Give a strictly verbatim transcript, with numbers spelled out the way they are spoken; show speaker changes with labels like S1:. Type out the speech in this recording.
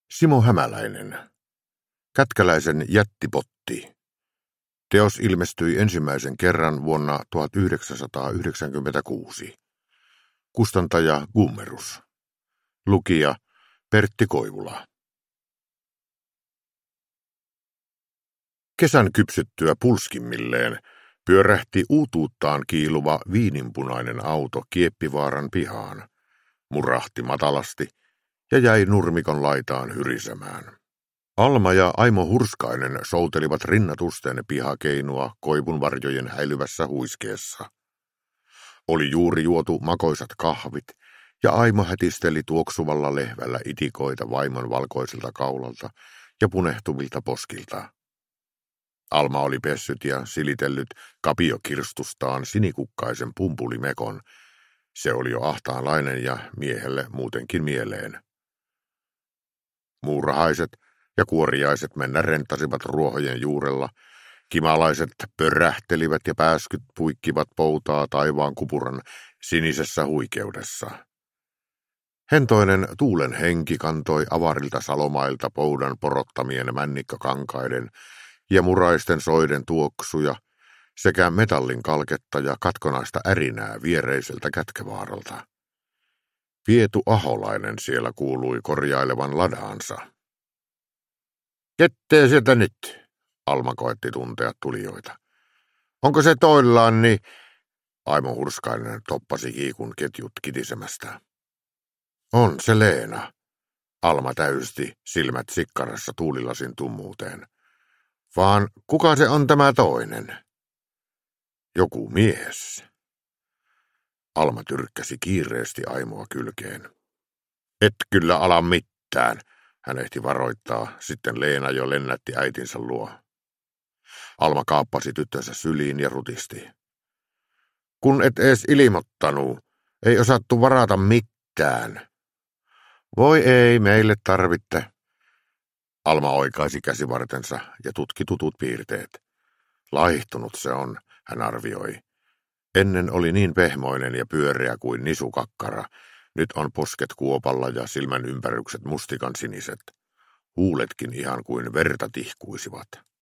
S1: Simo Hämäläinen. Kätkäläisen jättipotti. Teos ilmestyi ensimmäisen kerran vuonna tuhatyhdeksänsataayhdeksänkymmentäkuusi. Kustantaja Gummerus. Lukija Pertti Koivula. Kesän kypsyttyä pulskimmilleen pyörähti uutuuttaan kiiluva viininpunainen auto Kieppivaaran pihaan, murahti matalasti ja jäi nurmikon laitaan hyrisemään. Alma ja Aimo Hurskainen soutelivat rinnatusten pihakeinua koivun varjojen häilyvässä huiskeessa. Oli juuri juotu makoisat kahvit, ja Aimo hätisteli tuoksuvalla lehvällä itikoita vaimon valkoisilta kaulalta ja punehtuvilta poskilta. Alma oli pessyt ja silitellyt kapiokirstustaan sinikukkaisen pumpulimekon. Se oli jo ahtaanlainen ja miehelle muutenkin mieleen. Muurahaiset ja kuoriaiset mennä renttasivat ruohojen juurella, kimalaiset pörähtelivät ja pääskyt puikkivat poutaa taivaan kupuran sinisessä huikeudessa. Hentoinen tuulen henki kantoi avarilta salomailta poudan porottamien männikkökankaiden ja muraisten soiden tuoksuja sekä metallin kalketta ja katkonaista ärinää viereiseltä Kätkävaaralta. Pietu Aholainen siellä kuului korjailevan ladaansa. Kettee sieltä nyt, Alma koetti tuntea tulijoita. Onko se toillaan, niin Aimo Hurskainen toppasi hiikun ketjut kitisemästä. On se Leena. Alma täysti silmät sikkarassa tuulilasin tummuuteen. Vaan kuka se on tämä toinen? Joku mies. Alma tyrkkäsi kiireesti Aimoa kylkeen. Et kyllä ala mitään, hän ehti varoittaa, sitten Leena jo lennätti äitinsä luo. Alma kaappasi tyttönsä syliin ja rutisti. Kun et ees ilmoittanut, ei osattu varata mitään. Voi ei, meille tarvitte. Alma oikaisi käsivartensa ja tutki tutut piirteet. Laihtunut se on, hän arvioi. Ennen oli niin pehmoinen ja pyöreä kuin nisukakkara. Nyt on posket kuopalla ja silmän ympärykset mustikan siniset. Huuletkin ihan kuin verta tihkuisivat.